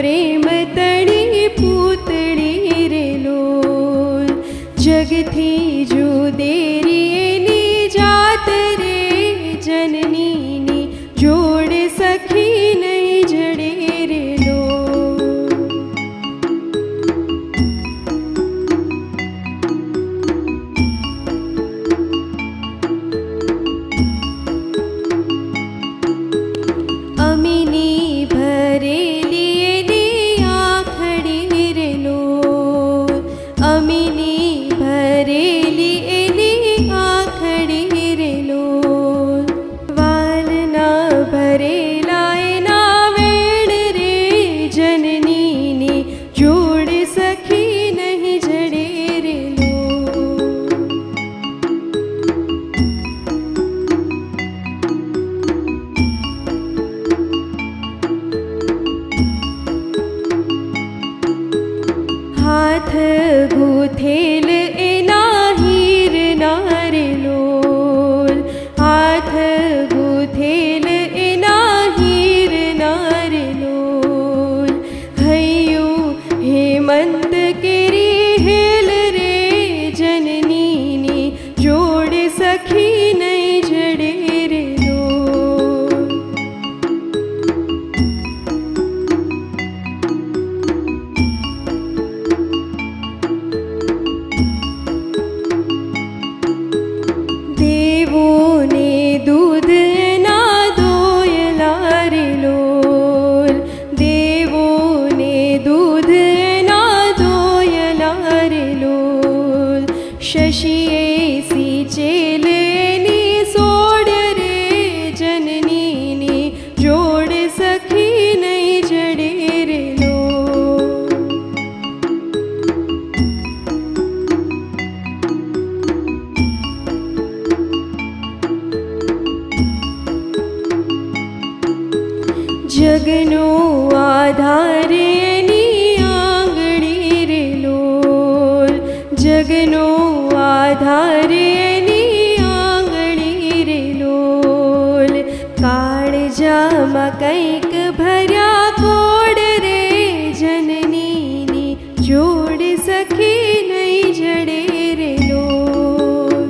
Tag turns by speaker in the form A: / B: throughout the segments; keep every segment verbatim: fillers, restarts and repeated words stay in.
A: प्रेम तड़ी पूतड़ी रे लोल। जग थी जो देरी नी जात रे जननी नी जोड़ सखी नहीं जड़े रे लोल। अमीनी भरेली नी आखड़ी रे लोल। अमीनी भरेली नी आखड़ी रे लोल। वाल ना भरेला ना वेड़ रे जननी नी जोड़ सखी नहीं जड़े रे लोल। हाथ गुथेल एना हीर नारे लोल। हाथ गुथेल एना हीर नारे लोल। हयू हेमंत केरी हेल रे जननी नी जोड़ सखी नहीं जड़े रे लोल। देवो ने दूध ना दोयला रे लोल। देवो ने दूध ना दोयला रे लोल। शशिए सी चेल नी सोड़ रे जननी नी जोड़ सखी नहीं जड़े रे लोल। जगनो आधार नी आंगड़ी रे लोल। जगनो आधार नी आंगड़ी रे लोल। काड़ जामा कैक भर्या कोड़ रे जननी नी जोड़ सखी नहीं जड़े रे लोल।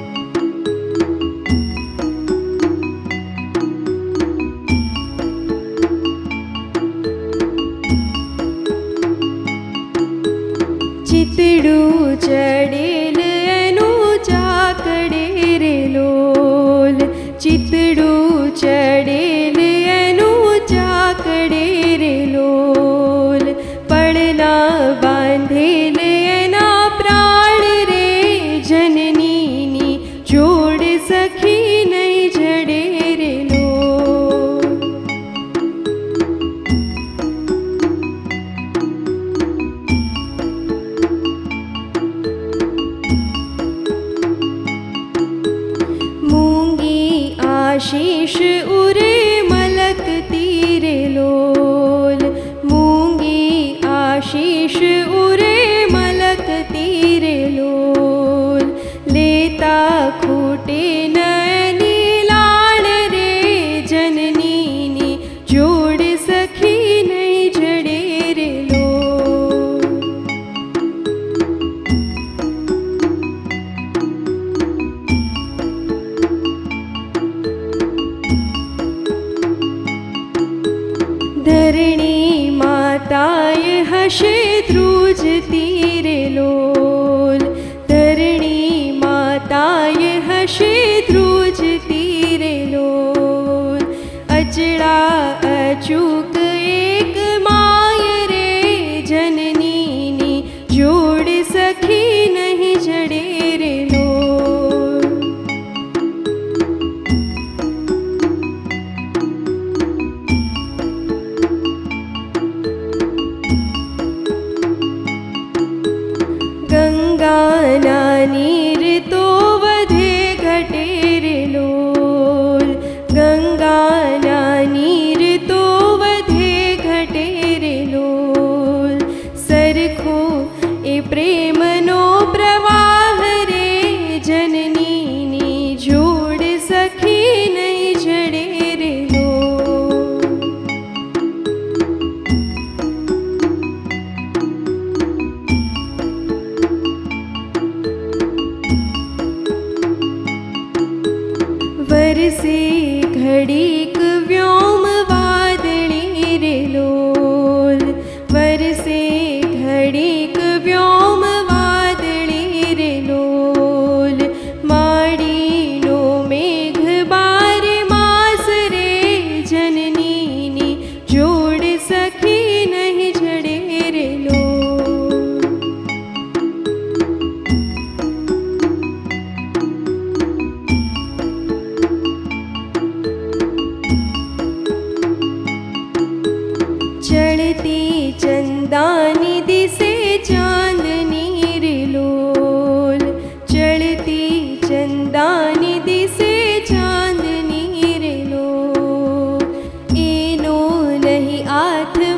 A: चितड़ू चढ़ेल एनु चाकड़े रे लोल। चितड़ू चढ़ेल एनु चाकड़े रे लोल। पड़ना बांधेल एना प्राण रे जननी नी जोड़ सखी नहीं जड़े रे लोल। मूंगी आशीष उरे मलक तीरे लोल। मूंगी आशीष उरे मलक तीरे लोल। लेता खूटे नैनी लाड़ रे जननी नी जोड़ सखी नहीं जड़े रे लोल। धरणी माताय हशे ध्रुज तीरे लोल। धरणी माताय हशे ध्रुज तीरे लोल। अचड़ा अचूक एक माय रे जननी नी जोड़ सखी नहीं जड़े रे लोल। गंगा ना नीर तो वधे घटे रे लोल। गंगा ना नीर तो वधे सखी नहीं झड़े रे लो। चढ़ती चंदानी दिसे चांदनी रे लोल, चढ़ती चंदानी दिसे चांदनी रे लो। एनो नहीं आठ